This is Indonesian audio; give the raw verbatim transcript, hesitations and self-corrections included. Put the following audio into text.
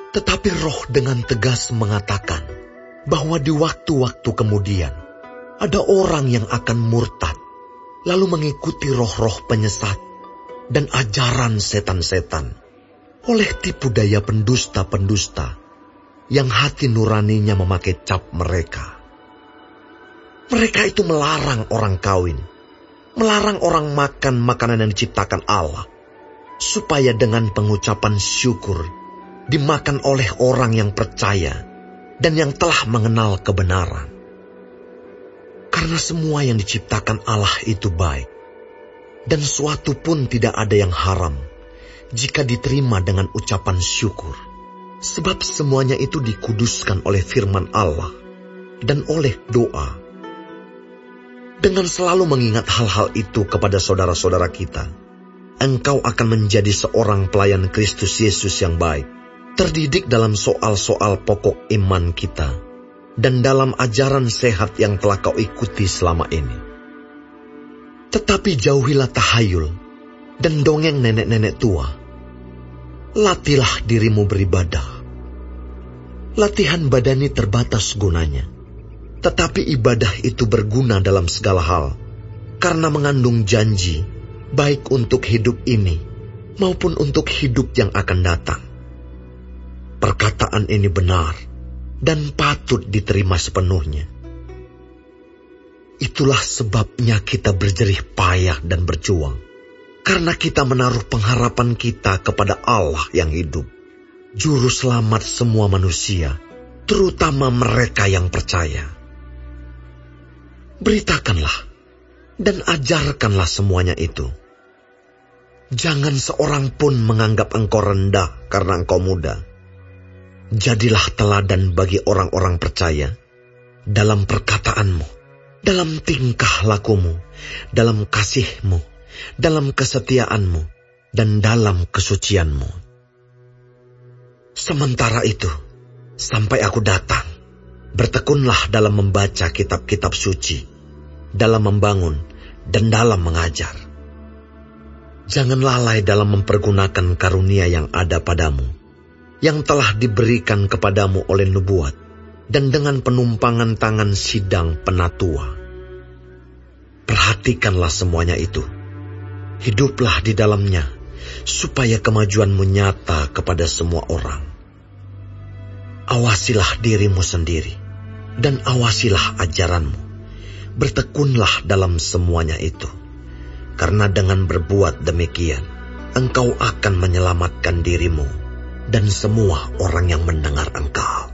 Tetapi Roh dengan tegas mengatakan bahwa di waktu-waktu kemudian ada orang yang akan murtad, lalu mengikuti roh-roh penyesat dan ajaran setan-setan oleh tipu daya pendusta-pendusta yang hati nuraninya memakai cap mereka. Mereka itu melarang orang kawin, melarang orang makan makanan yang diciptakan Allah, supaya dengan pengucapan syukur dimakan oleh orang yang percaya dan yang telah mengenal kebenaran. Karena semua yang diciptakan Allah itu baik, dan suatu pun tidak ada yang haram jika diterima dengan ucapan syukur, sebab semuanya itu dikuduskan oleh firman Allah dan oleh doa. Dengan selalu mengingat hal-hal itu kepada saudara-saudara kita, engkau akan menjadi seorang pelayan Kristus Yesus yang baik, terdidik dalam soal-soal pokok iman kita, dan dalam ajaran sehat yang telah kau ikuti selama ini. Tetapi jauhilah tahayul dan dongeng nenek-nenek tua. Latihlah dirimu beribadah. Latihan badani terbatas gunanya, tetapi ibadah itu berguna dalam segala hal, karena mengandung janji, baik untuk hidup ini maupun untuk hidup yang akan datang. Perkataan ini benar dan patut diterima sepenuhnya. Itulah sebabnya kita berjerih payah dan berjuang, karena kita menaruh pengharapan kita kepada Allah yang hidup, Juru Selamat semua manusia, terutama mereka yang percaya. Beritakanlah dan ajarkanlah semuanya itu. Jangan seorang pun menganggap engkau rendah karena engkau muda. Jadilah teladan bagi orang-orang percaya dalam perkataanmu, dalam tingkah lakumu, dalam kasihmu, dalam kesetiaanmu, dan dalam kesucianmu. Sementara itu, sampai aku datang, bertekunlah dalam membaca kitab-kitab suci, dalam membangun, dan dalam mengajar. Jangan lalai dalam mempergunakan karunia yang ada padamu, yang telah diberikan kepadamu oleh nubuat, dan dengan penumpangan tangan sidang penatua. Perhatikanlah semuanya itu. Hiduplah di dalamnya, supaya kemajuanmu nyata kepada semua orang. Awasilah dirimu sendiri, dan awasilah ajaranmu. Bertekunlah dalam semuanya itu, karena dengan berbuat demikian, engkau akan menyelamatkan dirimu dan semua orang yang mendengar engkau.